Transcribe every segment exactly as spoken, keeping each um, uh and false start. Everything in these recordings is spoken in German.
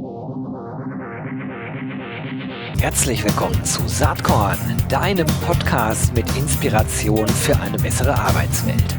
Herzlich willkommen zu Saatkorn, deinem Podcast mit Inspiration für eine bessere Arbeitswelt.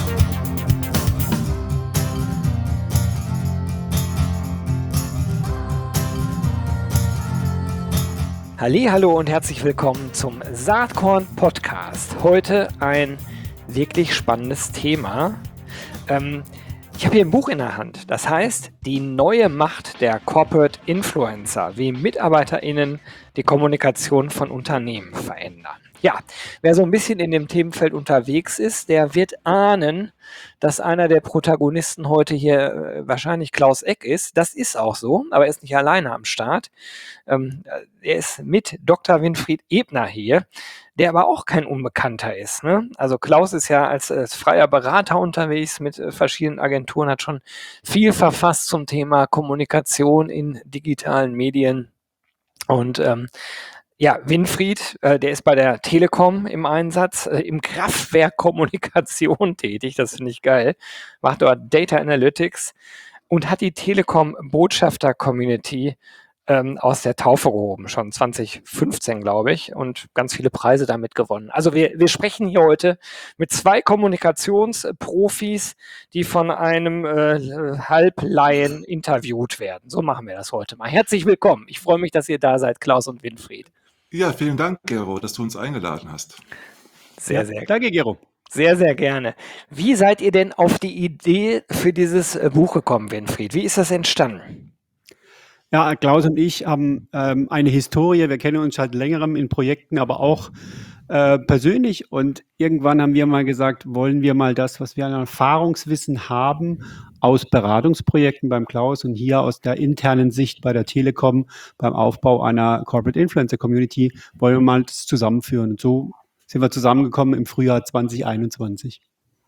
Hallihallo und herzlich willkommen zum Saatkorn Podcast. Heute ein wirklich spannendes Thema. Ähm, Ich habe hier ein Buch in der Hand, das heißt Die neue Macht der Corporate Influencer, wie MitarbeiterInnen die Kommunikation von Unternehmen verändern. Ja, wer so ein bisschen in dem Themenfeld unterwegs ist, der wird ahnen, dass einer der Protagonisten heute hier äh, wahrscheinlich Klaus Eck ist. Das ist auch so, aber er ist nicht alleine am Start. Ähm, er ist mit Doktor Winfried Ebner hier, der aber auch kein Unbekannter ist. Ne? Also Klaus ist ja als, als freier Berater unterwegs mit äh, verschiedenen Agenturen, hat schon viel verfasst zum Thema Kommunikation in digitalen Medien. Und ähm, ja, Winfried, äh, der ist bei der Telekom im Einsatz, äh, im Kraftwerk Kommunikation tätig, das finde ich geil, macht dort Data Analytics und hat die Telekom Botschafter Community ähm, aus der Taufe gehoben, schon zwanzig fünfzehn, glaube ich, und ganz viele Preise damit gewonnen. Also wir, wir sprechen hier heute mit zwei Kommunikationsprofis, die von einem äh, Halblaien interviewt werden. So machen wir das heute mal. Herzlich willkommen. Ich freue mich, dass ihr da seid, Klaus und Winfried. Ja, vielen Dank, Gero, dass du uns eingeladen hast. Sehr, Ja, sehr, danke, Gero. sehr, sehr gerne. Wie seid ihr denn auf die Idee für dieses äh, Buch gekommen, Winfried? Wie ist das entstanden? Ja, Klaus und ich haben ähm, eine Historie. Wir kennen uns seit längerem in Projekten, aber auch äh, persönlich. Und irgendwann haben wir mal gesagt, wollen wir mal das, was wir an Erfahrungswissen haben, aus Beratungsprojekten beim Klaus und hier aus der internen Sicht bei der Telekom beim Aufbau einer Corporate Influencer Community, wollen wir mal das zusammenführen. Und so sind wir zusammengekommen im Frühjahr zwanzig einundzwanzig.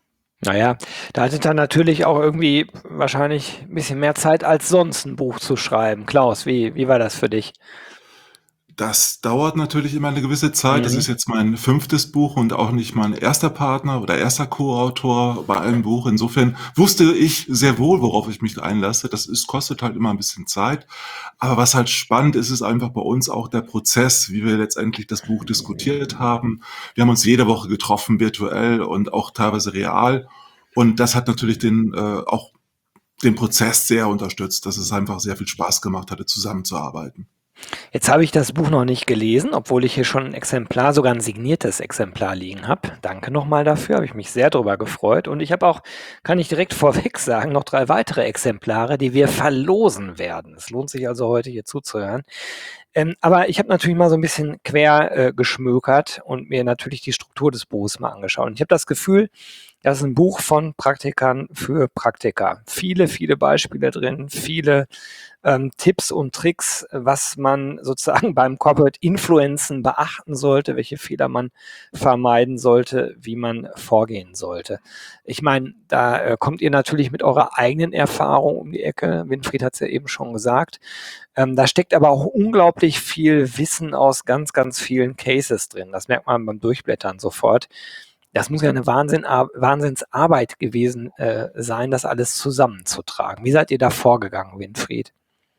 Naja, da hattet ihr natürlich auch irgendwie wahrscheinlich ein bisschen mehr Zeit als sonst, ein Buch zu schreiben. Klaus, wie, wie war das für dich? Das dauert natürlich immer eine gewisse Zeit. Das Mhm. ist jetzt mein fünftes Buch und auch nicht mein erster Partner oder erster Co-Autor bei einem Buch. Insofern wusste ich sehr wohl, worauf ich mich einlasse. Das ist, kostet halt immer ein bisschen Zeit. Aber was halt spannend ist, ist einfach bei uns auch der Prozess, wie wir letztendlich das Buch diskutiert haben. Wir haben uns jede Woche getroffen, virtuell und auch teilweise real. Und das hat natürlich den, äh, auch den Prozess sehr unterstützt, dass es einfach sehr viel Spaß gemacht hatte, zusammenzuarbeiten. Jetzt habe ich das Buch noch nicht gelesen, obwohl ich hier schon ein Exemplar, sogar ein signiertes Exemplar liegen habe. Danke nochmal dafür, habe ich mich sehr drüber gefreut. Und ich habe auch, kann ich direkt vorweg sagen, noch drei weitere Exemplare, die wir verlosen werden. Es lohnt sich also heute hier zuzuhören. Ähm, aber ich habe natürlich mal so ein bisschen quer äh, geschmökert und mir natürlich die Struktur des Buches mal angeschaut. Und ich habe das Gefühl, das ist ein Buch von Praktikern für Praktiker. Viele, viele Beispiele drin, viele ähm, Tipps und Tricks, was man sozusagen beim Corporate Influencen beachten sollte, welche Fehler man vermeiden sollte, wie man vorgehen sollte. Ich meine, da äh, kommt ihr natürlich mit eurer eigenen Erfahrung um die Ecke. Winfried hat es ja eben schon gesagt. Ähm, da steckt aber auch unglaublich viel Wissen aus ganz, ganz vielen Cases drin. Das merkt man beim Durchblättern sofort. Das muss ja eine Wahnsinn, Wahnsinnsarbeit gewesen äh, sein, das alles zusammenzutragen. Wie seid ihr da vorgegangen, Winfried?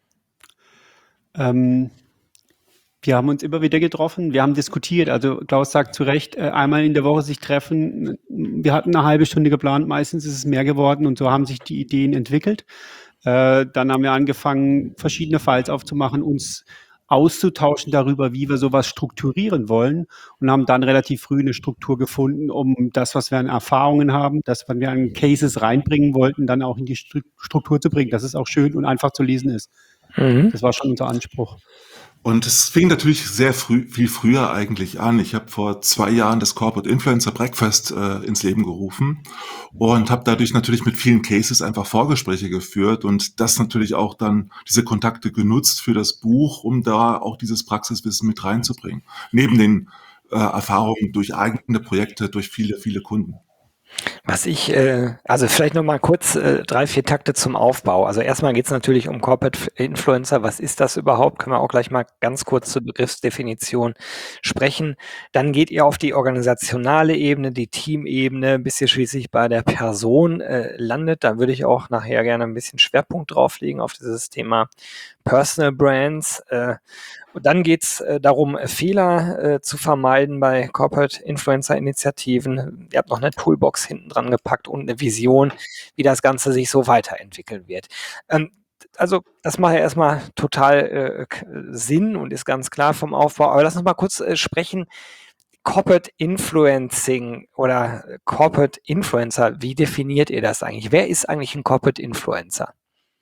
Ähm, wir haben uns immer wieder getroffen, wir haben diskutiert. Also Klaus sagt zu Recht, äh, einmal in der Woche sich treffen. Wir hatten eine halbe Stunde geplant, meistens ist es mehr geworden und so haben sich die Ideen entwickelt. Äh, dann haben wir angefangen, verschiedene Files aufzumachen, uns auszutauschen darüber, wie wir sowas strukturieren wollen und haben dann relativ früh eine Struktur gefunden, um das, was wir an Erfahrungen haben, das, was wir an Cases reinbringen wollten, dann auch in die Stru- Struktur zu bringen, dass es auch schön und einfach zu lesen ist. Mhm. Das war schon unser Anspruch. Und es fing natürlich sehr früh, viel früher eigentlich an. Ich habe vor zwei Jahren das Corporate Influencer Breakfast äh, ins Leben gerufen und habe dadurch natürlich mit vielen Cases einfach Vorgespräche geführt und das natürlich auch dann diese Kontakte genutzt für das Buch, um da auch dieses Praxiswissen mit reinzubringen. Neben den äh, Erfahrungen durch eigene Projekte, durch viele, viele Kunden. Was ich, äh, also vielleicht noch mal kurz äh, drei, vier Takte zum Aufbau. Also erstmal geht es natürlich um Corporate Influencer. Was ist das überhaupt? Können wir auch gleich mal ganz kurz zur Begriffsdefinition sprechen. Dann geht ihr auf die organisationale Ebene, die Teamebene, bis ihr schließlich bei der Person äh, landet. Da würde ich auch nachher gerne ein bisschen Schwerpunkt drauflegen auf dieses Thema Personal Brands. Äh, und dann geht es äh, darum, Fehler äh, zu vermeiden bei Corporate Influencer Initiativen. Ihr habt noch eine Toolbox hinten dran gepackt und eine Vision, wie das Ganze sich so weiterentwickeln wird. Ähm, also das macht ja erstmal total äh, k- Sinn und ist ganz klar vom Aufbau. Aber lass uns mal kurz äh, sprechen. Corporate Influencing oder äh, Corporate Influencer, wie definiert ihr das eigentlich? Wer ist eigentlich ein Corporate Influencer?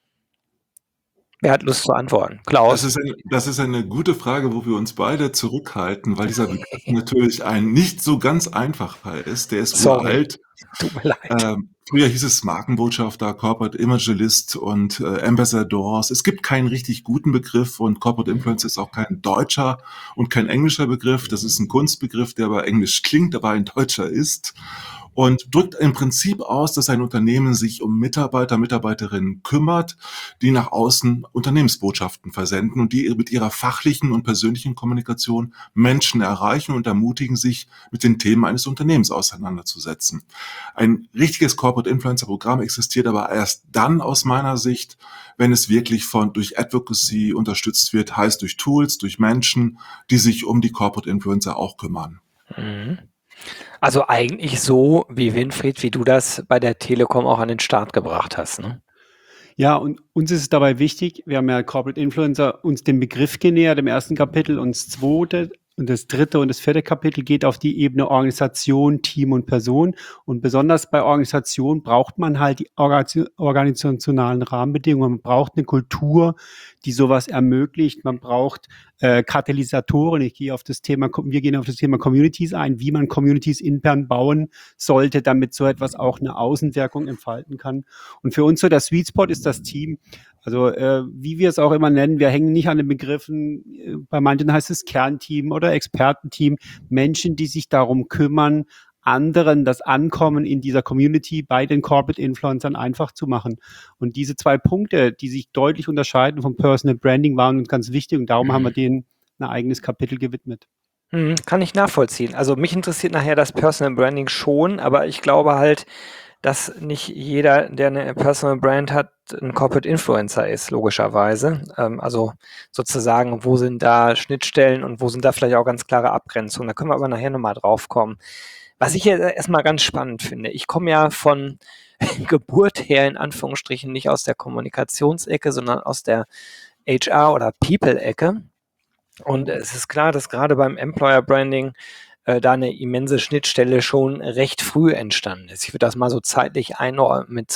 Wer hat Lust zu antworten? Das Klaus? ist eine, das ist eine gute Frage, wo wir uns beide zurückhalten, weil dieser Begriff natürlich ein nicht so ganz einfacher ist. Der ist Sorry, uralt. tut mir leid. Ähm, früher hieß es Markenbotschafter, Corporate Evangelist und äh, Ambassadors. Es gibt keinen richtig guten Begriff und Corporate Influencer ist auch kein deutscher und kein englischer Begriff. Das ist ein Kunstbegriff, der aber englisch klingt, aber ein deutscher ist. Und drückt im Prinzip aus, dass ein Unternehmen sich um Mitarbeiter, Mitarbeiterinnen kümmert, die nach außen Unternehmensbotschaften versenden und die mit ihrer fachlichen und persönlichen Kommunikation Menschen erreichen und ermutigen, sich mit den Themen eines Unternehmens auseinanderzusetzen. Ein richtiges Corporate Influencer Programm existiert aber erst dann aus meiner Sicht, wenn es wirklich von durch Advocacy unterstützt wird, heißt durch Tools, durch Menschen, die sich um die Corporate Influencer auch kümmern. Mhm. Also eigentlich so, wie Winfried, wie du das bei der Telekom auch an den Start gebracht hast, ne? Ja, und uns ist es dabei wichtig, wir haben ja Corporate Influencer uns den Begriff genähert im ersten Kapitel und das zweite und das dritte und das vierte Kapitel geht auf die Ebene Organisation, Team und Person. Und besonders bei Organisation braucht man halt die orga- organisationalen Rahmenbedingungen. Man braucht eine Kultur, die sowas ermöglicht. Man braucht äh, Katalysatoren. Ich gehe auf das Thema, wir gehen auf das Thema Communities ein, wie man Communities intern bauen sollte, damit so etwas auch eine Außenwirkung entfalten kann. Und für uns so der Sweet Spot ist das Team. Also äh, wie wir es auch immer nennen, wir hängen nicht an den Begriffen, äh, bei manchen heißt es Kernteam oder Expertenteam, Menschen, die sich darum kümmern, anderen das Ankommen in dieser Community bei den Corporate Influencern einfach zu machen. Und diese zwei Punkte, die sich deutlich unterscheiden vom Personal Branding, waren uns ganz wichtig und darum haben wir denen ein eigenes Kapitel gewidmet. Mhm, kann ich nachvollziehen. Also mich interessiert nachher das Personal Branding schon, aber ich glaube halt, dass nicht jeder, der eine Personal Brand hat, ein Corporate Influencer ist, logischerweise. Ähm, also sozusagen, wo sind da Schnittstellen und wo sind da vielleicht auch ganz klare Abgrenzungen. Da können wir aber nachher nochmal drauf kommen. Was ich jetzt erstmal ganz spannend finde, ich komme ja von Geburt her in Anführungsstrichen nicht aus der Kommunikationsecke, sondern aus der H R- oder People-Ecke. Und es ist klar, dass gerade beim Employer Branding äh, da eine immense Schnittstelle schon recht früh entstanden ist. Ich würde das mal so zeitlich einordnen mit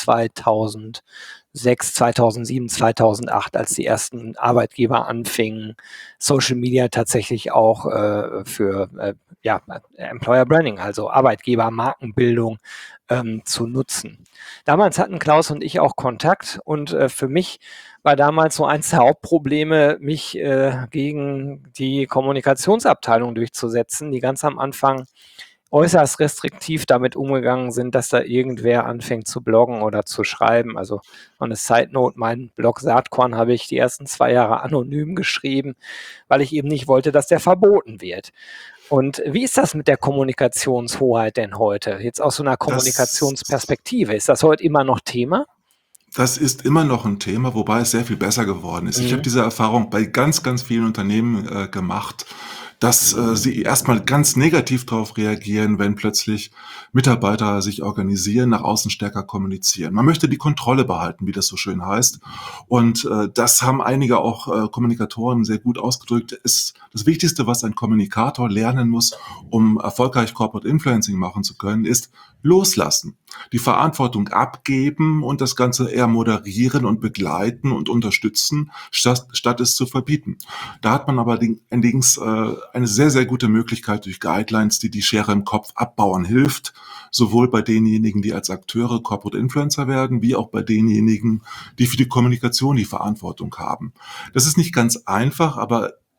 zweitausendsechs, zweitausendsieben, zweitausendacht, als die ersten Arbeitgeber anfingen, Social Media tatsächlich auch äh, für äh, ja, Employer Branding, also Arbeitgeber-Markenbildung ähm, zu nutzen. Damals hatten Klaus und ich auch Kontakt und äh, für mich war damals so eins der Hauptprobleme, mich äh, gegen die Kommunikationsabteilung durchzusetzen, die ganz am Anfang äußerst restriktiv damit umgegangen sind, dass da irgendwer anfängt zu bloggen oder zu schreiben. Also noch eine Side Note, mein Blog Saatkorn habe ich die ersten zwei Jahre anonym geschrieben, weil ich eben nicht wollte, dass der verboten wird. Und wie ist das mit der Kommunikationshoheit denn heute? Jetzt aus so einer Das, Kommunikationsperspektive. Ist das heute immer noch Thema? das ist immer noch ein Thema, wobei es sehr viel besser geworden ist. Ich habe Mhm. diese Erfahrung bei ganz, ganz vielen Unternehmen äh, gemacht, dass äh, sie erstmal ganz negativ darauf reagieren, wenn plötzlich Mitarbeiter sich organisieren, nach außen stärker kommunizieren. Man möchte die Kontrolle behalten, wie das so schön heißt. Und äh, das haben einige auch äh, Kommunikatoren sehr gut ausgedrückt. Ist das Wichtigste, was ein Kommunikator lernen muss, um erfolgreich Corporate Influencing machen zu können, ist loslassen, die Verantwortung abgeben und das Ganze eher moderieren und begleiten und unterstützen, statt, statt es zu verbieten. Da hat man aber allerdings äh, eine sehr, sehr gute Möglichkeit durch Guidelines, die die Schere im Kopf abbauen hilft, sowohl bei denjenigen, die als Akteure Corporate Influencer werden, wie auch bei denjenigen, die für die Kommunikation die Verantwortung haben. Das ist nicht ganz einfach, aber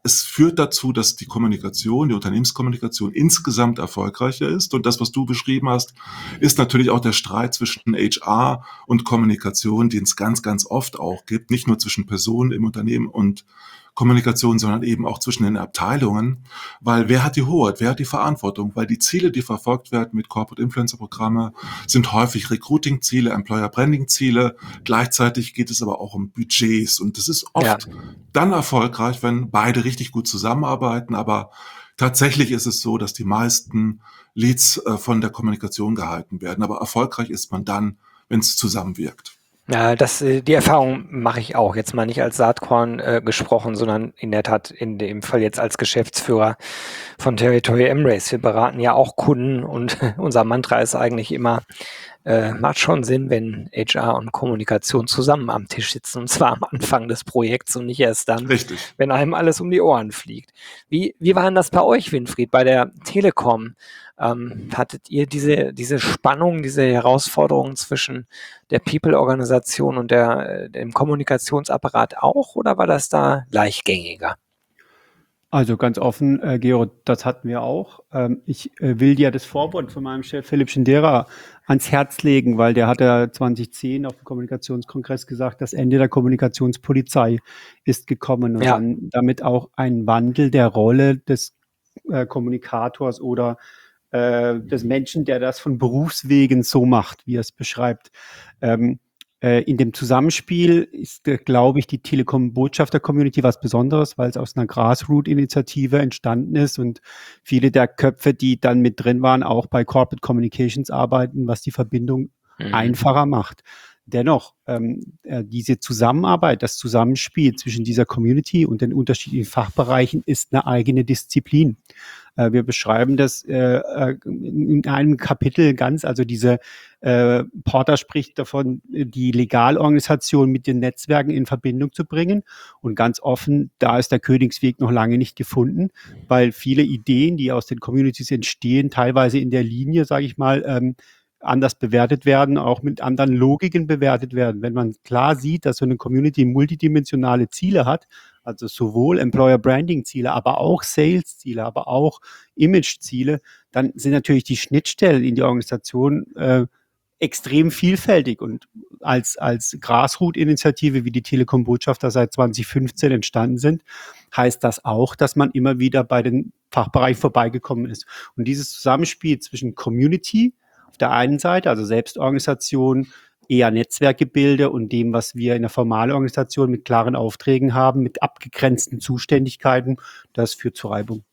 es führt dazu, dass die Kommunikation, die Unternehmenskommunikation insgesamt erfolgreicher ist. Und das, was du beschrieben hast, ist natürlich auch der Streit zwischen H R und Kommunikation, den es ganz, ganz oft auch gibt. Nicht nur zwischen Personen im Unternehmen und Kommunikation, sondern eben auch zwischen den Abteilungen. Weil wer hat die Hoheit, wer hat die Verantwortung? Weil die Ziele, die verfolgt werden mit Corporate Influencer Programme, sind häufig Recruiting-Ziele, Employer-Branding-Ziele. Gleichzeitig geht es aber auch um Budgets. Und das ist oft Ja. dann erfolgreich, wenn beide richtig gut zusammenarbeiten. Aber tatsächlich ist es so, dass die meisten Leads äh, von der Kommunikation gehalten werden. Aber erfolgreich ist man dann, wenn es zusammenwirkt. Ja, das, äh, die Erfahrung mache ich auch. Jetzt mal nicht als Saatkorn äh, gesprochen, sondern in der Tat in dem Fall jetzt als Geschäftsführer von Territory M-Race. Wir beraten ja auch Kunden und unser Mantra ist eigentlich immer, äh, macht schon Sinn, wenn H R und Kommunikation zusammen am Tisch sitzen, und zwar am Anfang des Projekts und nicht erst dann, Richtig. wenn einem alles um die Ohren fliegt. Wie, wie war denn das bei euch, Winfried, bei der Telekom? Ähm, hattet ihr diese, diese Spannung, diese Herausforderung zwischen der People-Organisation und der, äh, dem Kommunikationsapparat auch, oder war das da leichtgängiger? Also ganz offen, äh, Gero, das hatten wir auch. Ähm, ich äh, will dir das Vorwort von meinem Chef Philipp Schindera ans Herz legen, weil der hat ja zwanzig zehn auf dem Kommunikationskongress gesagt, das Ende der Kommunikationspolizei ist gekommen und Ja. dann damit auch ein Wandel der Rolle des äh, Kommunikators oder äh, des Menschen, der das von Berufswegen so macht, wie er es beschreibt. Ähm, äh, in dem Zusammenspiel ist, äh, glaube ich, die Telekom-Botschafter-Community was Besonderes, weil es aus einer Grassroot-Initiative entstanden ist und viele der Köpfe, die dann mit drin waren, auch bei Corporate Communications arbeiten, was die Verbindung Mhm. einfacher macht. Dennoch, ähm, äh, diese Zusammenarbeit, das Zusammenspiel zwischen dieser Community und den unterschiedlichen Fachbereichen ist eine eigene Disziplin. Äh, wir beschreiben das äh, äh, in einem Kapitel ganz, also diese äh, Porter spricht davon, die Legalorganisation mit den Netzwerken in Verbindung zu bringen. Und ganz offen, da ist der Königsweg noch lange nicht gefunden, weil viele Ideen, die aus den Communities entstehen, teilweise in der Linie, sage ich mal, ähm, anders bewertet werden, auch mit anderen Logiken bewertet werden. Wenn man klar sieht, dass so eine Community multidimensionale Ziele hat, also sowohl Employer Branding Ziele, aber auch Sales Ziele, aber auch Image Ziele, dann sind natürlich die Schnittstellen in die Organisation äh, extrem vielfältig. Und als, als Grassroot-Initiative, wie die Telekom-Botschafter seit zwanzig fünfzehn entstanden sind, heißt das auch, dass man immer wieder bei den Fachbereichen vorbeigekommen ist. Und dieses Zusammenspiel zwischen Community auf der einen Seite, also Selbstorganisation, eher Netzwerkgebilde und dem, was wir in der formalen Organisation mit klaren Aufträgen haben, mit abgegrenzten Zuständigkeiten, das führt zu Reibung.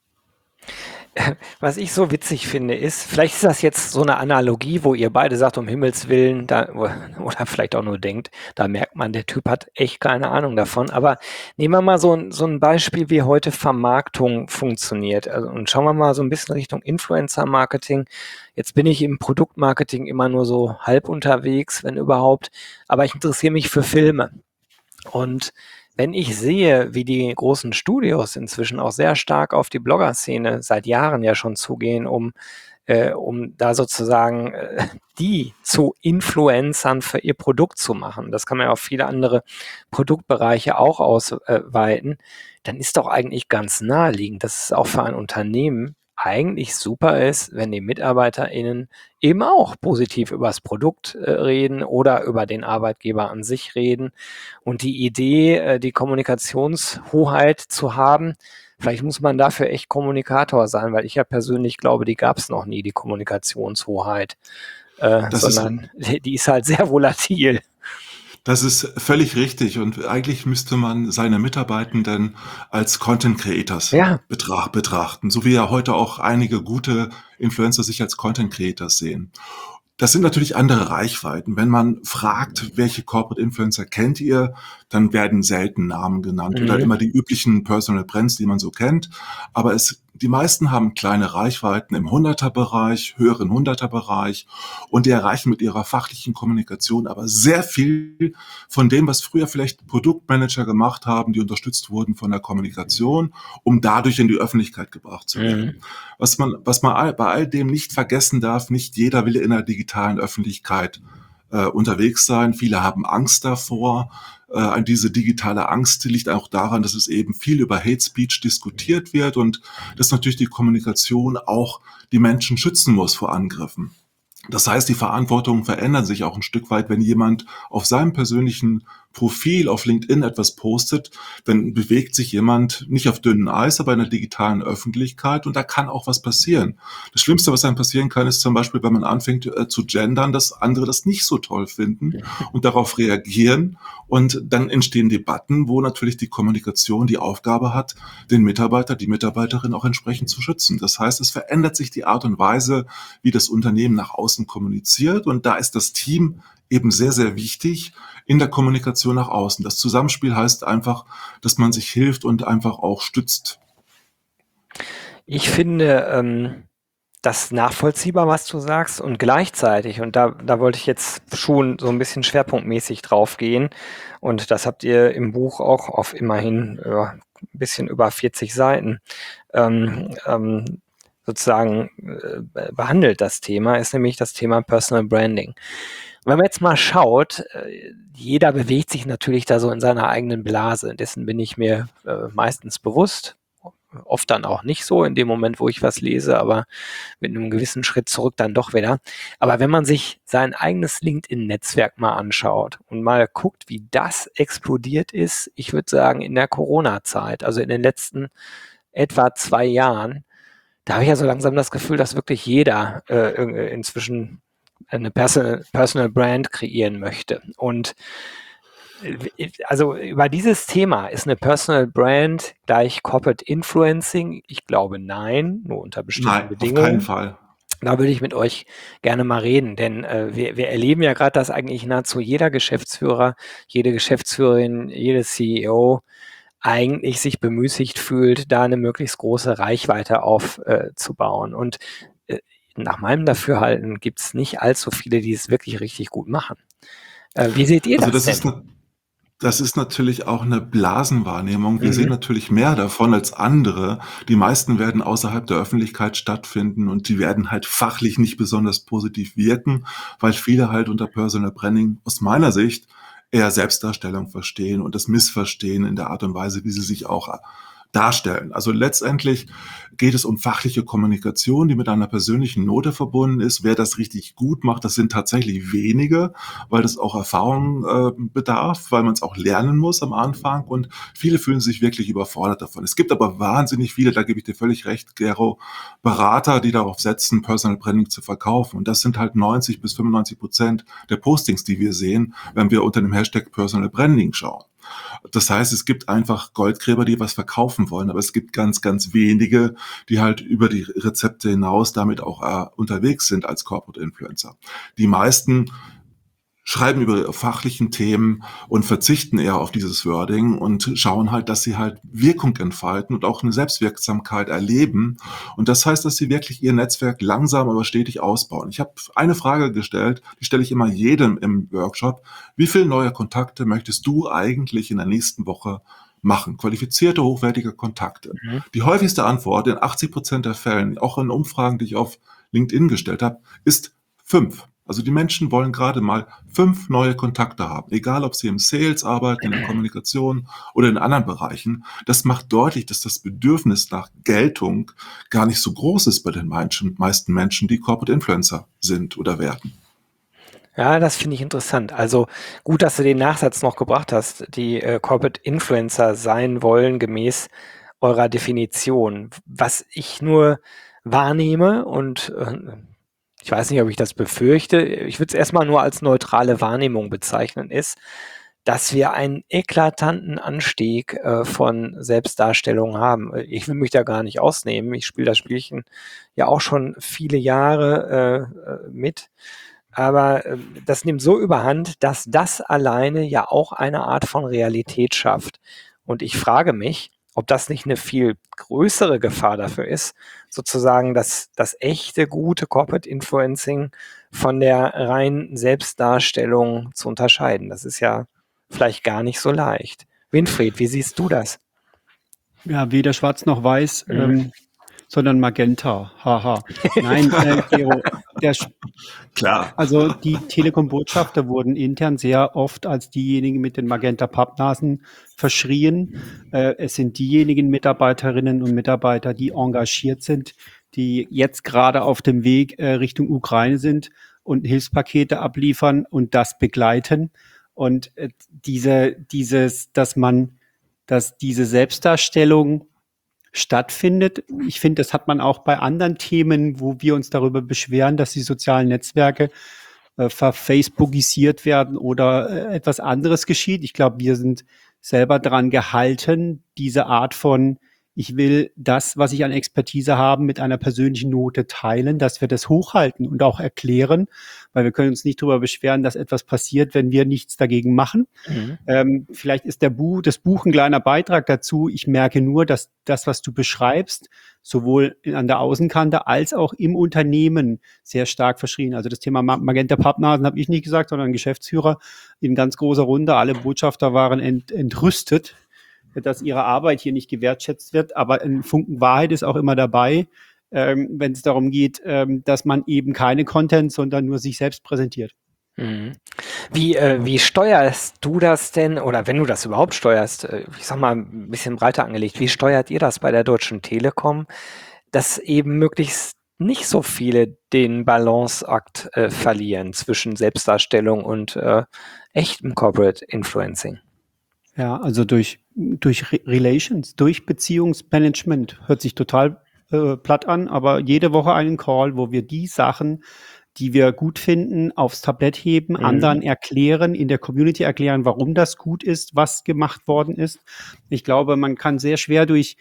Was ich so witzig finde, ist, vielleicht ist das jetzt so eine Analogie, wo ihr beide sagt, um Himmels Willen, da, oder vielleicht auch nur denkt, da merkt man, der Typ hat echt keine Ahnung davon. Aber nehmen wir mal so ein, so ein Beispiel, wie heute Vermarktung funktioniert. Also, und schauen wir mal so ein bisschen Richtung Influencer-Marketing. Jetzt bin ich im Produktmarketing immer nur so halb unterwegs, wenn überhaupt. Aber ich interessiere mich für Filme. Und wenn ich sehe, wie die großen Studios inzwischen auch sehr stark auf die Blogger-Szene seit Jahren ja schon zugehen, um, äh, um da sozusagen äh, die zu Influencern für ihr Produkt zu machen, das kann man ja auf viele andere Produktbereiche auch ausweiten, dann ist doch eigentlich ganz naheliegend, dass es auch für ein Unternehmen eigentlich super ist, wenn die MitarbeiterInnen eben auch positiv über das Produkt äh, reden oder über den Arbeitgeber an sich reden. Und die Idee, äh, die Kommunikationshoheit zu haben, vielleicht muss man dafür echt Kommunikator sein, weil ich ja persönlich glaube, die gab es noch nie, die Kommunikationshoheit, äh, Das sondern die, die ist halt sehr volatil. Das ist völlig richtig und eigentlich müsste man seine Mitarbeitenden als Content Creators Ja. betracht, betrachten, so wie ja heute auch einige gute Influencer sich als Content Creators sehen. Das sind natürlich andere Reichweiten. Wenn man fragt, welche Corporate Influencer kennt ihr, dann werden selten Namen genannt Mhm. oder immer die üblichen Personal Brands, die man so kennt. Aber es, die meisten haben kleine Reichweiten im Hunderter-Bereich, höheren Hunderter-Bereich und die erreichen mit ihrer fachlichen Kommunikation aber sehr viel von dem, was früher vielleicht Produktmanager gemacht haben, die unterstützt wurden von der Kommunikation, um dadurch in die Öffentlichkeit gebracht zu werden. Mhm. Was man, was man all, bei all dem nicht vergessen darf, nicht jeder will in der digitalen Öffentlichkeit äh, unterwegs sein. Viele haben Angst davor. Äh, diese digitale Angst liegt auch daran, dass es eben viel über Hate Speech diskutiert wird und dass natürlich die Kommunikation auch die Menschen schützen muss vor Angriffen. Das heißt, die Verantwortungen verändern sich auch ein Stück weit, wenn jemand auf seinem persönlichen Profil auf LinkedIn etwas postet, dann bewegt sich jemand nicht auf dünnem Eis, aber in der digitalen Öffentlichkeit und da kann auch was passieren. Das Schlimmste, was einem passieren kann, ist zum Beispiel, wenn man anfängt äh, zu gendern, dass andere das nicht so toll finden und darauf reagieren und dann entstehen Debatten, wo natürlich die Kommunikation die Aufgabe hat, den Mitarbeiter, die Mitarbeiterin auch entsprechend zu schützen. Das heißt, es verändert sich die Art und Weise, wie das Unternehmen nach außen kommuniziert und da ist das Team eben sehr, sehr wichtig in der Kommunikation nach außen. Das Zusammenspiel heißt einfach, dass man sich hilft und einfach auch stützt. Ich finde ähm, das nachvollziehbar, was du sagst und gleichzeitig, und da, da wollte ich jetzt schon so ein bisschen schwerpunktmäßig drauf gehen und das habt ihr im Buch auch auf immerhin äh, ein bisschen über vierzig Seiten ähm, ähm, sozusagen äh, behandelt, das Thema, ist nämlich das Thema Personal Branding. Wenn man jetzt mal schaut, äh, jeder bewegt sich natürlich da so in seiner eigenen Blase. Dessen bin ich mir äh, meistens bewusst. Oft dann auch nicht so in dem Moment, wo ich was lese, aber mit einem gewissen Schritt zurück dann doch wieder. Aber wenn man sich sein eigenes LinkedIn-Netzwerk mal anschaut und mal guckt, wie das explodiert ist, ich würde sagen in der Corona-Zeit, also in den letzten etwa zwei Jahren, da habe ich ja so langsam das Gefühl, dass wirklich jeder äh, inzwischen eine Personal, Personal Brand kreieren möchte. Und also über dieses Thema, ist eine Personal Brand gleich Corporate Influencing? Ich glaube nein, nur unter bestimmten Nein, Bedingungen. auf keinen Fall. Da würde ich mit euch gerne mal reden, denn äh, wir, wir erleben ja gerade, dass eigentlich nahezu jeder Geschäftsführer, jede Geschäftsführerin, jede C E O eigentlich sich bemüßigt fühlt, da eine möglichst große Reichweite aufzubauen. Äh, Und äh, nach meinem Dafürhalten gibt es nicht allzu viele, die es wirklich richtig gut machen. Äh, wie seht ihr Also das, das denn? ist eine Das ist natürlich auch eine Blasenwahrnehmung. Wir Mhm. sehen natürlich mehr davon als andere. Die meisten werden außerhalb der Öffentlichkeit stattfinden und die werden halt fachlich nicht besonders positiv wirken, weil viele halt unter Personal Branding aus meiner Sicht eher Selbstdarstellung verstehen und das Missverstehen in der Art und Weise, wie sie sich auch darstellen. Also letztendlich geht es um fachliche Kommunikation, die mit einer persönlichen Note verbunden ist. Wer das richtig gut macht, das sind tatsächlich wenige, weil das auch Erfahrung äh, bedarf, weil man es auch lernen muss am Anfang und viele fühlen sich wirklich überfordert davon. Es gibt aber wahnsinnig viele, da gebe ich dir völlig recht, Gero, Berater, die darauf setzen, Personal Branding zu verkaufen. Und das sind halt neunzig bis fünfundneunzig Prozent der Postings, die wir sehen, wenn wir unter dem Hashtag Personal Branding schauen. Das heißt, es gibt einfach Goldgräber, die was verkaufen wollen, aber es gibt ganz, ganz wenige, die halt über die Rezepte hinaus damit auch äh, unterwegs sind als Corporate Influencer. Die meisten schreiben über ihre fachlichen Themen und verzichten eher auf dieses Wording und schauen halt, dass sie halt Wirkung entfalten und auch eine Selbstwirksamkeit erleben. Und das heißt, dass sie wirklich ihr Netzwerk langsam, aber stetig ausbauen. Ich habe eine Frage gestellt, die stelle ich immer jedem im Workshop. Wie viele neue Kontakte möchtest du eigentlich in der nächsten Woche machen? Qualifizierte, hochwertige Kontakte. Mhm. Die häufigste Antwort in achtzig Prozent der Fällen, auch in Umfragen, die ich auf LinkedIn gestellt habe, ist fünf. Also die Menschen wollen gerade mal fünf neue Kontakte haben, egal ob sie im Sales arbeiten, in der Kommunikation oder in anderen Bereichen. Das macht deutlich, dass das Bedürfnis nach Geltung gar nicht so groß ist bei den Menschen, meisten Menschen, die Corporate Influencer sind oder werden. Ja, das finde ich interessant. Also gut, dass du den Nachsatz noch gebracht hast, die äh, Corporate Influencer sein wollen gemäß eurer Definition. Was ich nur wahrnehme und äh, ich weiß nicht, ob ich das befürchte, ich würde es erstmal nur als neutrale Wahrnehmung bezeichnen, ist, dass wir einen eklatanten Anstieg äh, von Selbstdarstellung haben. Ich will mich da gar nicht ausnehmen. Ich spiele das Spielchen ja auch schon viele Jahre äh, mit. Aber äh, das nimmt so überhand, dass das alleine ja auch eine Art von Realität schafft. Und ich frage mich, ob das nicht eine viel größere Gefahr dafür ist, sozusagen das, das echte, gute Corporate Influencing von der reinen Selbstdarstellung zu unterscheiden. Das ist ja vielleicht gar nicht so leicht. Winfried, wie siehst du das? Ja, weder schwarz noch weiß, mhm. ähm, sondern magenta. Haha. Nein, äh, Gero, der, Sch- Klar. also die Telekom-Botschafter wurden intern sehr oft als diejenigen mit den Magenta-Pappnasen verschrien. Äh, es sind diejenigen Mitarbeiterinnen und Mitarbeiter, die engagiert sind, die jetzt gerade auf dem Weg äh, Richtung Ukraine sind und Hilfspakete abliefern und das begleiten. Und äh, diese, dieses, dass man, dass diese Selbstdarstellung stattfindet. Ich finde, das hat man auch bei anderen Themen, wo wir uns darüber beschweren, dass die sozialen Netzwerke äh, verfacebookisiert werden oder äh, etwas anderes geschieht. Ich glaube, wir sind selber daran gehalten, diese Art von, ich will das, was ich an Expertise habe, mit einer persönlichen Note teilen, dass wir das hochhalten und auch erklären, weil wir können uns nicht darüber beschweren, dass etwas passiert, wenn wir nichts dagegen machen. Mhm. Ähm, vielleicht ist der Buch, das Buch ein kleiner Beitrag dazu. Ich merke nur, dass das, was du beschreibst, sowohl in, an der Außenkante als auch im Unternehmen sehr stark verschrien. Also das Thema Ma- Magenta Pappnasen habe ich nicht gesagt, sondern ein Geschäftsführer in ganz großer Runde. Alle Botschafter waren ent, entrüstet, dass ihre Arbeit hier nicht gewertschätzt wird. Aber ein Funken Wahrheit ist auch immer dabei, ähm, wenn es darum geht, ähm, dass man eben keine Content, sondern nur sich selbst präsentiert. Mhm. Wie, äh, wie steuerst du das denn, oder wenn du das überhaupt steuerst, äh, ich sag mal ein bisschen breiter angelegt, wie steuert ihr das bei der Deutschen Telekom, dass eben möglichst nicht so viele den Balanceakt äh, verlieren zwischen Selbstdarstellung und äh, echtem Corporate Influencing? Ja, also durch, durch Re- Relations, durch Beziehungsmanagement. Hört sich total äh, platt an, aber jede Woche einen Call, wo wir die Sachen, die wir gut finden, aufs Tablett heben, Mhm. anderen erklären, in der Community erklären, warum das gut ist, was gemacht worden ist. Ich glaube, man kann sehr schwer durch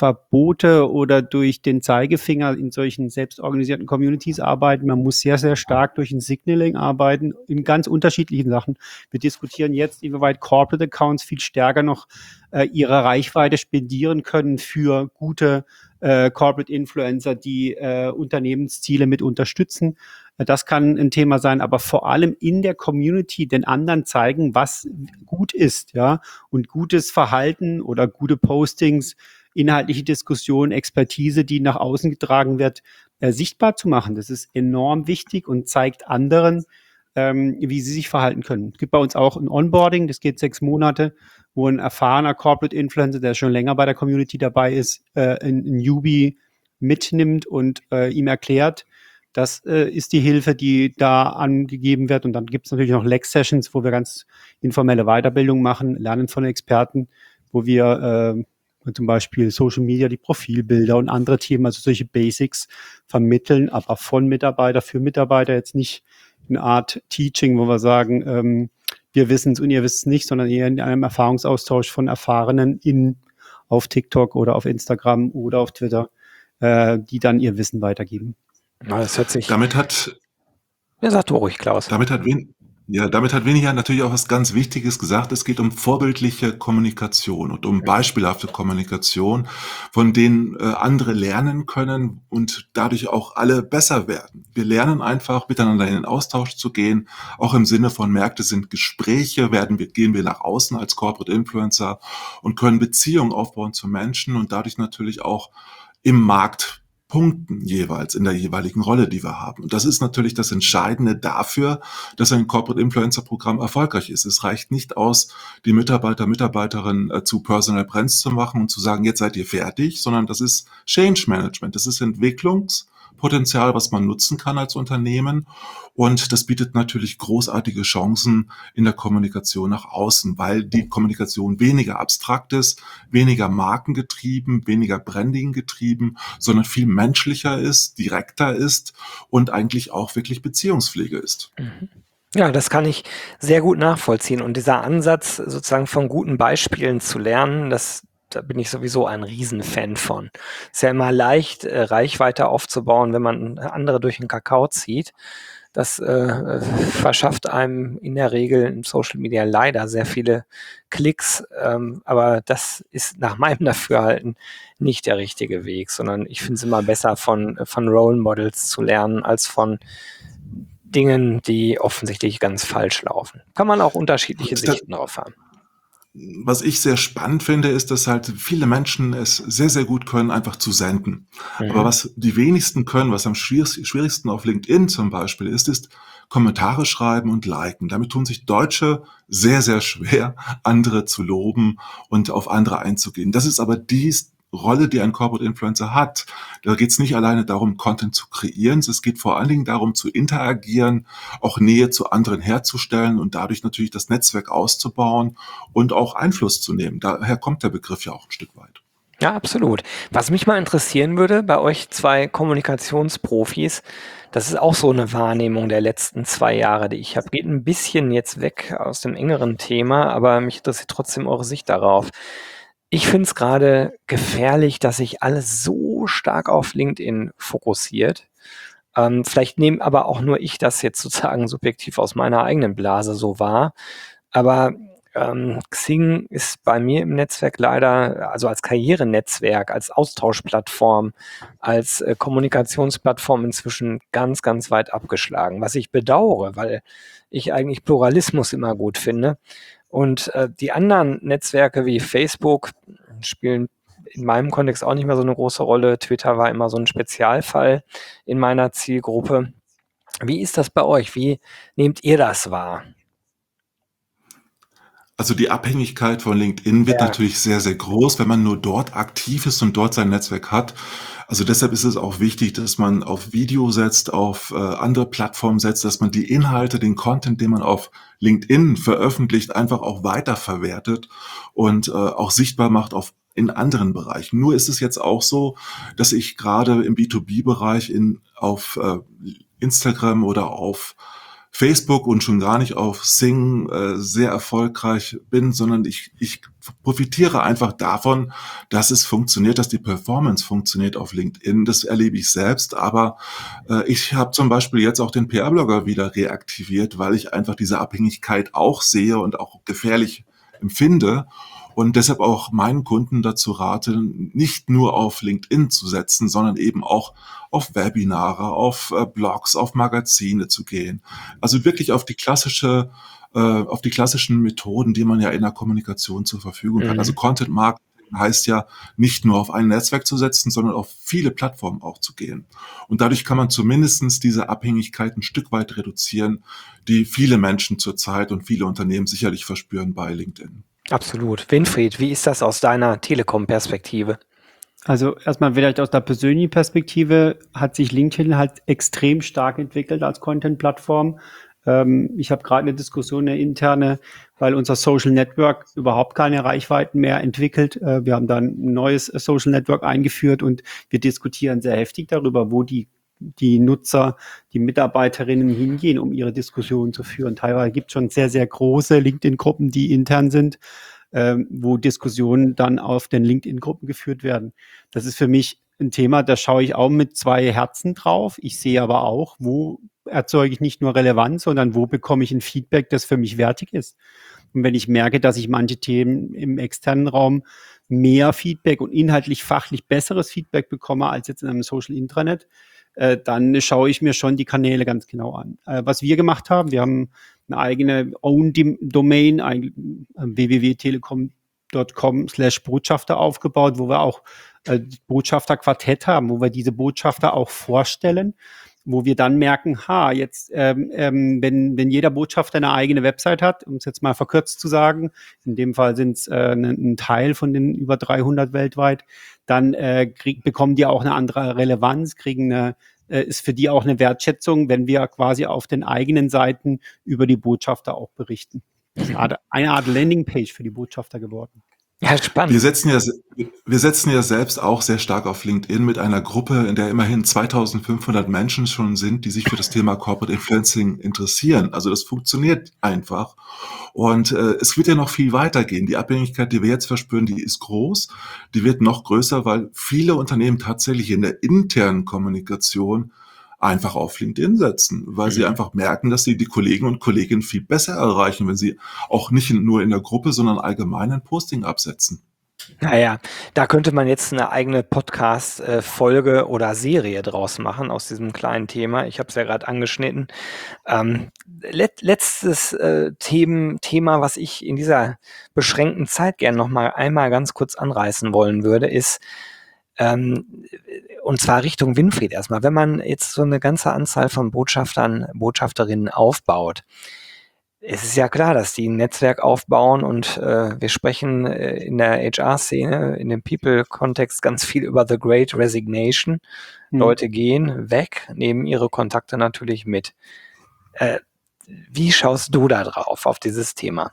Verbote oder durch den Zeigefinger in solchen selbstorganisierten Communities arbeiten. Man muss sehr, sehr stark durch ein Signaling arbeiten, in ganz unterschiedlichen Sachen. Wir diskutieren jetzt, inwieweit Corporate Accounts viel stärker noch äh, ihre Reichweite spendieren können für gute äh, Corporate Influencer, die äh, Unternehmensziele mit unterstützen. Äh, Das kann ein Thema sein, aber vor allem in der Community den anderen zeigen, was gut ist, ja, und gutes Verhalten oder gute Postings, inhaltliche Diskussion, Expertise, die nach außen getragen wird, äh, sichtbar zu machen. Das ist enorm wichtig und zeigt anderen, ähm, wie sie sich verhalten können. Es gibt bei uns auch ein Onboarding, das geht sechs Monate, wo ein erfahrener Corporate Influencer, der schon länger bei der Community dabei ist, äh, ein, ein Newbie mitnimmt und äh, ihm erklärt, das äh, ist die Hilfe, die da angegeben wird. Und dann gibt es natürlich noch Lex-Sessions, wo wir ganz informelle Weiterbildung machen, lernen von Experten, wo wir äh, zum Beispiel Social Media, die Profilbilder und andere Themen, also solche Basics vermitteln, aber von Mitarbeiter für Mitarbeiter, jetzt nicht eine Art Teaching, wo wir sagen, ähm, wir wissen es und ihr wisst es nicht, sondern eher in einem Erfahrungsaustausch von Erfahrenen in, auf TikTok oder auf Instagram oder auf Twitter, äh, die dann ihr Wissen weitergeben. Na, das hört sich. Damit hat, Ja, sag du ruhig, Klaus. damit hat wen, ja, damit hat Weniger natürlich auch was ganz Wichtiges gesagt. Es geht um vorbildliche Kommunikation und um beispielhafte Kommunikation, von denen äh, andere lernen können und dadurch auch alle besser werden. Wir lernen einfach, miteinander in den Austausch zu gehen. Auch im Sinne von Märkte sind Gespräche, werden wir, gehen wir nach außen als Corporate Influencer und können Beziehungen aufbauen zu Menschen und dadurch natürlich auch im Markt punkten jeweils in der jeweiligen Rolle, die wir haben. Und das ist natürlich das Entscheidende dafür, dass ein Corporate Influencer Programm erfolgreich ist. Es reicht nicht aus, die Mitarbeiter, Mitarbeiterinnen äh, zu Personal Brands zu machen und zu sagen, jetzt seid ihr fertig, sondern das ist Change Management. Das ist Entwicklungspotenzial, was man nutzen kann als Unternehmen. Und das bietet natürlich großartige Chancen in der Kommunikation nach außen, weil die Kommunikation weniger abstrakt ist, weniger markengetrieben, weniger Branding getrieben, sondern viel menschlicher ist, direkter ist und eigentlich auch wirklich Beziehungspflege ist. Mhm. Ja, das kann ich sehr gut nachvollziehen. Und dieser Ansatz, sozusagen von guten Beispielen zu lernen, das, da bin ich sowieso ein Riesenfan von. Ist ja immer leicht, äh, Reichweite aufzubauen, wenn man andere durch den Kakao zieht. Das äh, verschafft einem in der Regel in Social Media leider sehr viele Klicks, ähm, aber das ist nach meinem Dafürhalten nicht der richtige Weg, sondern ich finde es immer besser, von, von Role Models zu lernen, als von Dingen, die offensichtlich ganz falsch laufen. Kann man auch unterschiedliche Und da- Sichten drauf haben. was ich sehr spannend finde, ist, dass halt viele Menschen es sehr, sehr gut können, einfach zu senden. Aber Mhm. was die wenigsten können, was am schwierig- schwierigsten auf LinkedIn zum Beispiel ist, ist Kommentare schreiben und liken. Damit tun sich Deutsche sehr, sehr schwer, andere zu loben und auf andere einzugehen. Das ist aber die Rolle, die ein Corporate Influencer hat. Da geht es nicht alleine darum, Content zu kreieren, es geht vor allen Dingen darum, zu interagieren, auch Nähe zu anderen herzustellen und dadurch natürlich das Netzwerk auszubauen und auch Einfluss zu nehmen. Daher kommt der Begriff ja auch ein Stück weit. Ja, absolut. Was mich mal interessieren würde bei euch zwei Kommunikationsprofis, das ist auch so eine Wahrnehmung der letzten zwei Jahre, die ich habe. Geht ein bisschen jetzt weg aus dem engeren Thema, aber mich interessiert trotzdem eure Sicht darauf. Ich finde es gerade gefährlich, dass sich alles so stark auf LinkedIn fokussiert. Ähm, vielleicht nehme aber auch nur ich das jetzt sozusagen subjektiv aus meiner eigenen Blase so wahr. Aber ähm, Xing ist bei mir im Netzwerk leider, also als Karrierenetzwerk, als Austauschplattform, als äh, Kommunikationsplattform inzwischen ganz, ganz weit abgeschlagen, was ich bedauere, weil ich eigentlich Pluralismus immer gut finde. Und äh, die anderen Netzwerke wie Facebook spielen in meinem Kontext auch nicht mehr so eine große Rolle. Twitter war immer so ein Spezialfall in meiner Zielgruppe. Wie ist das bei euch? Wie nehmt ihr das wahr? Also die Abhängigkeit von LinkedIn wird Ja. natürlich sehr, sehr groß, wenn man nur dort aktiv ist und dort sein Netzwerk hat. Also deshalb ist es auch wichtig, dass man auf Video setzt, auf äh, andere Plattformen setzt, dass man die Inhalte, den Content, den man auf LinkedIn veröffentlicht, einfach auch weiterverwertet und äh, auch sichtbar macht auf in anderen Bereichen. Nur ist es jetzt auch so, dass ich gerade im B zwei B-Bereich in auf äh, Instagram oder auf Facebook und schon gar nicht auf Xing äh, sehr erfolgreich bin, sondern ich, ich profitiere einfach davon, dass es funktioniert, dass die Performance funktioniert auf LinkedIn. Das erlebe ich selbst, aber äh, ich habe zum Beispiel jetzt auch den P R-Blogger wieder reaktiviert, weil ich einfach diese Abhängigkeit auch sehe und auch gefährlich empfinde. Und deshalb auch meinen Kunden dazu rate, nicht nur auf LinkedIn zu setzen, sondern eben auch auf Webinare, auf äh, Blogs, auf Magazine zu gehen. Also wirklich auf die klassische, äh, auf die klassischen Methoden, die man ja in der Kommunikation zur Verfügung hat. Also Mhm. Content Marketing heißt ja nicht nur auf ein Netzwerk zu setzen, sondern auf viele Plattformen auch zu gehen. Und dadurch kann man zumindest diese Abhängigkeit ein Stück weit reduzieren, die viele Menschen zurzeit und viele Unternehmen sicherlich verspüren bei LinkedIn. Absolut. Winfried, wie ist das aus deiner Telekom-Perspektive? Also erstmal vielleicht aus der persönlichen Perspektive hat sich LinkedIn halt extrem stark entwickelt als Content-Plattform. Ähm, ich habe gerade eine Diskussion, eine interne, weil unser Social Network überhaupt keine Reichweiten mehr entwickelt. Äh, wir haben dann ein neues Social Network eingeführt und wir diskutieren sehr heftig darüber, wo die die Nutzer, die Mitarbeiterinnen hingehen, um ihre Diskussionen zu führen. Teilweise gibt es schon sehr, sehr große LinkedIn-Gruppen, die intern sind, ähm, wo Diskussionen dann auf den LinkedIn-Gruppen geführt werden. Das ist für mich ein Thema, da schaue ich auch mit zwei Herzen drauf. Ich sehe aber auch, wo erzeuge ich nicht nur Relevanz, sondern wo bekomme ich ein Feedback, das für mich wertig ist. Und wenn ich merke, dass ich manche Themen im externen Raum mehr Feedback und inhaltlich, fachlich besseres Feedback bekomme als jetzt in einem Social Intranet, äh, dann schaue ich mir schon die Kanäle ganz genau an. Äh, was wir gemacht haben, wir haben eine eigene Own-Domain, ein w w w punkt telekom punkt com slash Botschafter aufgebaut, wo wir auch äh, Botschafterquartett haben, wo wir diese Botschafter auch vorstellen, wo wir dann merken, ha, jetzt, ähm, ähm, wenn, wenn jeder Botschafter eine eigene Website hat, um es jetzt mal verkürzt zu sagen, in dem Fall sind es äh, ein, ein Teil von den über dreihundert weltweit, dann äh, krieg, bekommen die auch eine andere Relevanz, kriegen eine, äh, ist für die auch eine Wertschätzung, wenn wir quasi auf den eigenen Seiten über die Botschafter auch berichten. Das ist eine Art, eine Art Landingpage für die Botschafter geworden. Ja, Wir spannend. setzen ja, wir setzen ja selbst auch sehr stark auf LinkedIn mit einer Gruppe, in der immerhin zweitausendfünfhundert Menschen schon sind, die sich für das Thema Corporate Influencing interessieren. Also das funktioniert einfach. Und äh, es wird ja noch viel weitergehen. Die Abhängigkeit, die wir jetzt verspüren, die ist groß. Die wird noch größer, weil viele Unternehmen tatsächlich in der internen Kommunikation einfach auf LinkedIn setzen, weil sie Mhm. einfach merken, dass sie die Kollegen und Kolleginnen viel besser erreichen, wenn sie auch nicht nur in der Gruppe, sondern allgemein ein Posting absetzen. Naja, da könnte man jetzt eine eigene Podcast-Folge oder Serie draus machen aus diesem kleinen Thema. Ich habe es ja gerade angeschnitten. Ähm, let, letztes äh, Themen, Thema, was ich in dieser beschränkten Zeit gern noch mal einmal ganz kurz anreißen wollen würde, ist, ähm, und zwar Richtung Winfried erstmal. Wenn man jetzt so eine ganze Anzahl von Botschaftern, Botschafterinnen aufbaut, es ist ja klar, dass die ein Netzwerk aufbauen und äh, wir sprechen äh, in der H R-Szene, in dem People-Kontext ganz viel über The Great Resignation. Hm. Leute gehen weg, nehmen ihre Kontakte natürlich mit. Äh, wie schaust du da drauf, auf dieses Thema?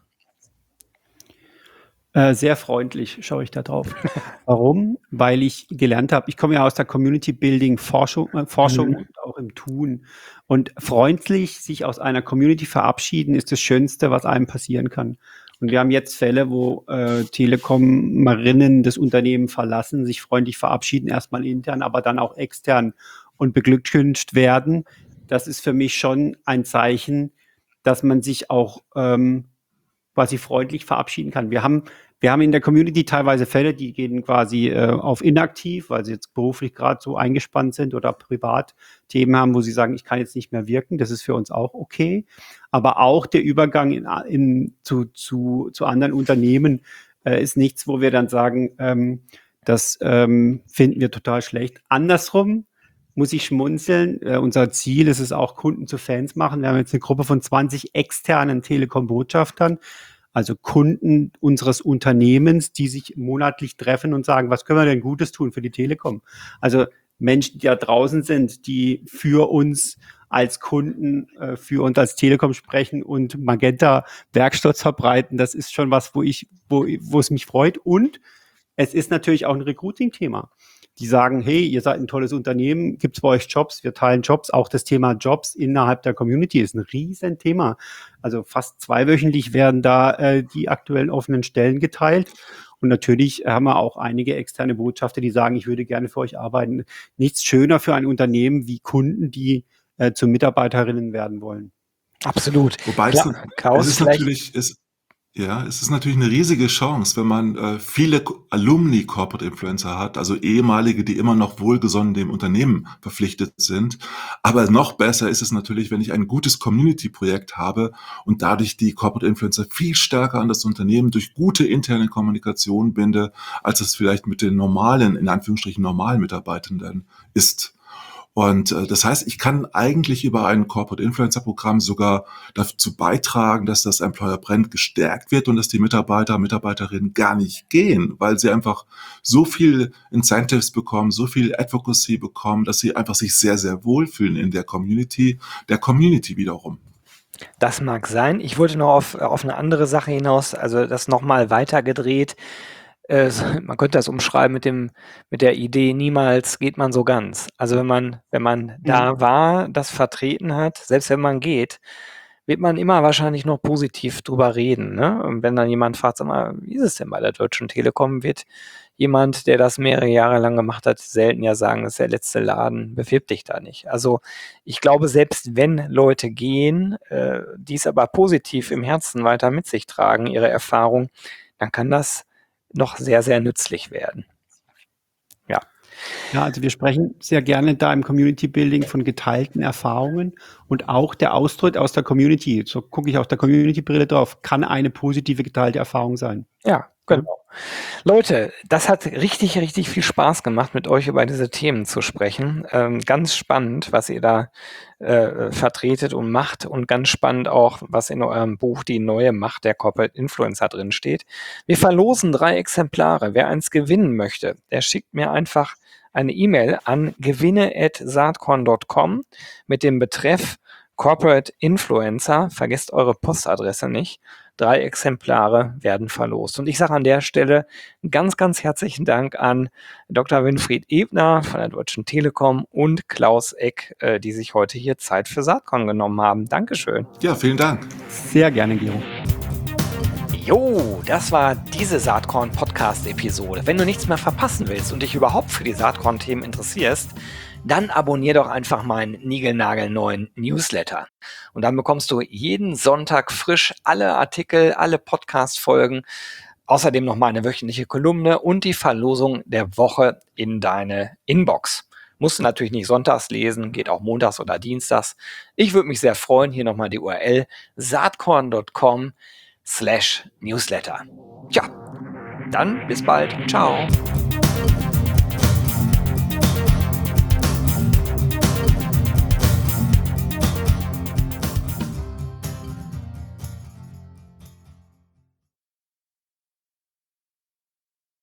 Äh, sehr freundlich schaue ich da drauf. Warum? Weil ich gelernt habe, ich komme ja aus der Community Building Forschung, äh, Forschung Mhm. und auch im Tun. Und freundlich sich aus einer Community verabschieden ist das Schönste, was einem passieren kann. Und wir haben jetzt Fälle, wo äh, Telekom-Marinnen das Unternehmen verlassen, sich freundlich verabschieden, erstmal intern, aber dann auch extern und beglückwünscht werden. Das ist für mich schon ein Zeichen, dass man sich auch ähm, quasi freundlich verabschieden kann. Wir haben, wir haben in der Community teilweise Fälle, die gehen quasi äh, auf inaktiv, weil sie jetzt beruflich gerade so eingespannt sind oder privat Themen haben, wo sie sagen, ich kann jetzt nicht mehr wirken. Das ist für uns auch okay. Aber auch der Übergang in, in, zu, zu, zu anderen Unternehmen äh, ist nichts, wo wir dann sagen, ähm, das ähm, finden wir total schlecht. Andersrum muss ich schmunzeln. Äh, unser Ziel ist es auch, Kunden zu Fans machen. Wir haben jetzt eine Gruppe von zwanzig externen Telekom-Botschaftern, also Kunden unseres Unternehmens, die sich monatlich treffen und sagen, was können wir denn Gutes tun für die Telekom? Also Menschen, die da draußen sind, die für uns als Kunden, äh, für uns als Telekom sprechen und Magenta Werkstatt verbreiten, das ist schon was, wo ich, wo, wo es mich freut. Und es ist natürlich auch ein Recruiting-Thema. Die sagen, hey, ihr seid ein tolles Unternehmen, gibt's bei euch Jobs? Wir teilen Jobs. Auch das Thema Jobs innerhalb der Community ist ein riesen Thema. Also fast zweiwöchentlich werden da äh, die aktuellen offenen Stellen geteilt. Und natürlich haben wir auch einige externe Botschafter, die sagen, ich würde gerne für euch arbeiten. Nichts schöner für ein Unternehmen wie Kunden, die äh, zu Mitarbeiterinnen werden wollen. Absolut. Wobei Kla es, Klaus, es ist vielleicht. natürlich, es, ja, es ist natürlich eine riesige Chance, wenn man äh, viele Ko- Alumni-Corporate Influencer hat, also ehemalige, die immer noch wohlgesonnen dem Unternehmen verpflichtet sind. Aber noch besser ist es natürlich, wenn ich ein gutes Community-Projekt habe und dadurch die Corporate Influencer viel stärker an das Unternehmen durch gute interne Kommunikation binde, als es vielleicht mit den normalen, in Anführungsstrichen normalen Mitarbeitenden ist. Und äh, das heißt, ich kann eigentlich über ein Corporate Influencer Programm sogar dazu beitragen, dass das Employer Brand gestärkt wird und dass die Mitarbeiter, Mitarbeiterinnen gar nicht gehen, weil sie einfach so viel Incentives bekommen, so viel Advocacy bekommen, dass sie einfach sich sehr, sehr wohlfühlen in der Community, der Community wiederum. Das mag sein. Ich wollte noch auf, auf eine andere Sache hinaus, also das nochmal weitergedreht. Äh, man könnte das umschreiben mit dem, mit der Idee, niemals geht man so ganz. Also wenn man, wenn man da war, das vertreten hat, selbst wenn man geht, wird man immer wahrscheinlich noch positiv drüber reden. Ne? Und wenn dann jemand fragt, sag mal, wie ist es denn bei der Deutschen Telekom, wird jemand, der das mehrere Jahre lang gemacht hat, selten ja sagen, das ist der letzte Laden, bewirb dich da nicht. Also ich glaube, selbst wenn Leute gehen, äh, die es aber positiv im Herzen weiter mit sich tragen, ihre Erfahrung, dann kann das noch sehr, sehr nützlich werden. Ja. Ja, also wir sprechen sehr gerne da im Community Building von geteilten Erfahrungen und auch der Austritt aus der Community, so gucke ich aus der Community-Brille drauf, kann eine positive geteilte Erfahrung sein. Ja, genau. Leute, das hat richtig, richtig viel Spaß gemacht, mit euch über diese Themen zu sprechen. Ähm, ganz spannend, was ihr da äh, vertretet und macht und ganz spannend auch, was in eurem Buch Die neue Macht der Corporate Influencer drin steht. Wir verlosen drei Exemplare. Wer eins gewinnen möchte, der schickt mir einfach eine E-Mail an gewinne at saatkorn punkt com mit dem Betreff Corporate Influencer. Vergesst eure Postadresse nicht. Drei Exemplare werden verlost. Und ich sage an der Stelle ganz, ganz herzlichen Dank an Doktor Winfried Ebner von der Deutschen Telekom und Klaus Eck, äh, die sich heute hier Zeit für Saatkorn genommen haben. Dankeschön. Ja, vielen Dank. Sehr gerne, Gero. Jo, das war diese Saatkorn-Podcast-Episode. Wenn du nichts mehr verpassen willst und dich überhaupt für die Saatkorn-Themen interessierst, dann abonnier doch einfach meinen niegelnagelneuen Newsletter. Und dann bekommst du jeden Sonntag frisch alle Artikel, alle Podcast-Folgen Außerdem nochmal eine wöchentliche Kolumne und die Verlosung der Woche in deine Inbox. Musst du natürlich nicht sonntags lesen, geht auch montags oder dienstags. Ich würde mich sehr freuen. Hier nochmal die U R L saatkorn punkt com slash newsletter. Tja, dann bis bald. Ciao.